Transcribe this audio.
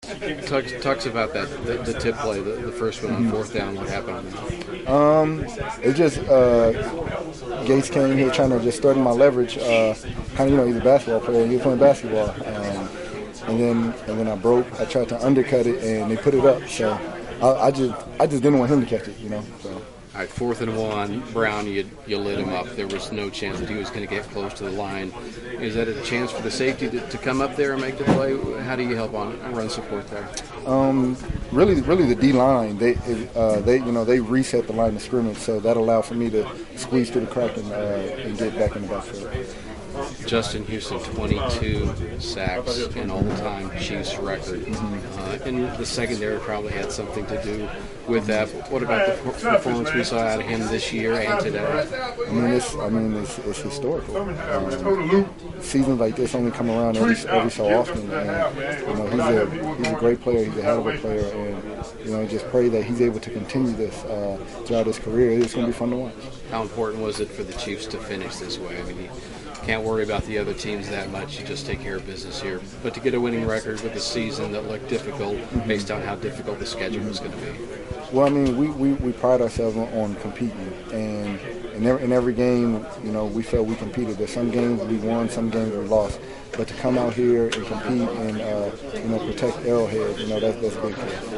Talks about that the tip play, the first one on fourth down. What happened? It just Gates came here trying to just study my leverage. Kind of, he's a basketball player. He was playing basketball, and then I broke. I tried to undercut it, and they put it up. So I just didn't want him to catch it, So. All right, 4th and 1, Brown, you lit him up. There was no chance that he was going to get close to the line. Is that a chance for the safety to come up there and make the play? How do you help on run support there? Really the D line. They reset the line of scrimmage, so that allowed for me to squeeze through the crack and get back in the backfield. Justin Houston, 22 sacks, and all-time Chiefs record. And the secondary probably had something to do with that. What about the performance we saw out of him this year and today? It's historical. Seasons like this only come around every so often. And, he's a great player. He's a hell of a player, and just pray that he's able to continue this throughout his career. It's going to be fun to watch. How important was it for the Chiefs to finish this way? I mean, you can't worry about the other teams that much. You just take care of business here. But to get a winning record with a season that looked difficult based on how difficult the schedule was going to be. Well, we pride ourselves on competing, and in every game, we felt we competed. There's some games we won, some games we lost. But to come out here and compete and protect Arrowhead, that's big for us.